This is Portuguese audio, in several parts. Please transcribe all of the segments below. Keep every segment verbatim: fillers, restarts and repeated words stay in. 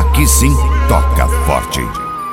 Aqui sim, toca forte.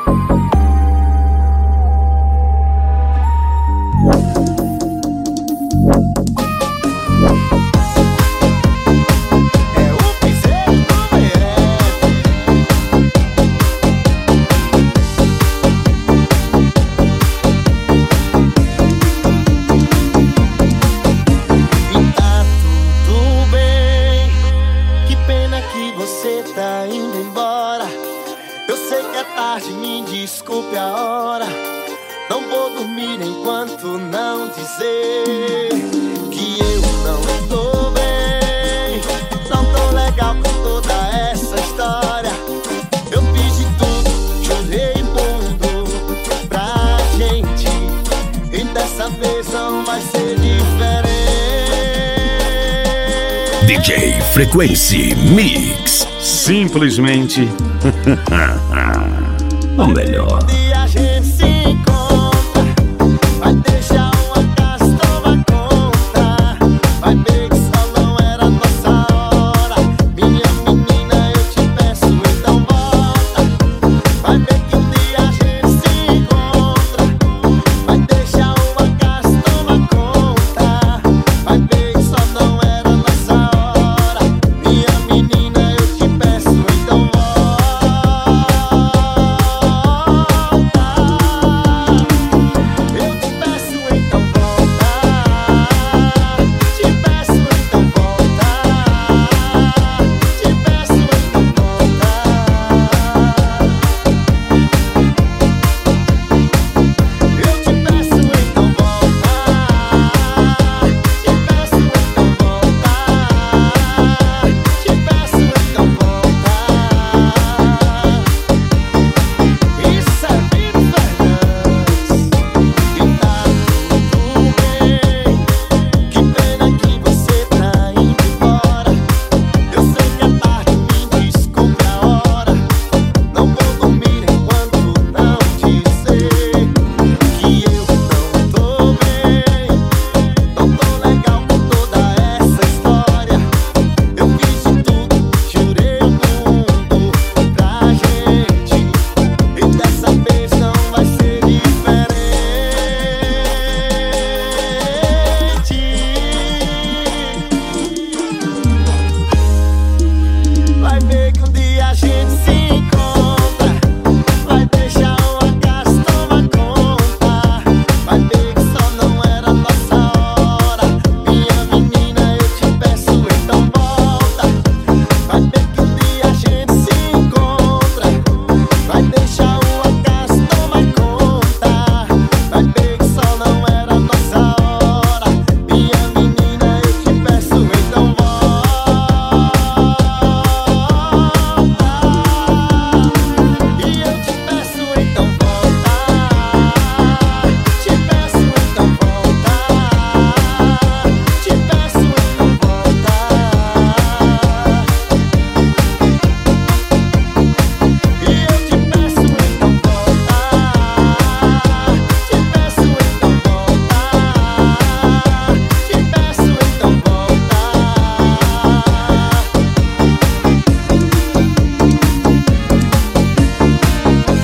Me desculpe a hora, não vou dormir enquanto não dizer que eu não tô bem, não tô legal com toda essa história. Eu fiz de tudo, chorei mundo pra gente, e dessa vez não vai ser diferente. D J Frequency Mix. Simplesmente o melhor. E a gente se encontra, vai deixar uma casa tomar conta, vai ver que só não era nossa hora. Minha menina, eu te peço, então volta. Vai ver que um dia a gente se encontra, vai deixar uma casa tomar conta, vai ver que só não era nossa hora. Minha menina, eu te peço, então volta. Vai ver que um dia a gente se encontra, vai deixar uma casa tomar conta, vai ver que só não era nossa hora. Minha menina, eu te peço, então volta. Vai ver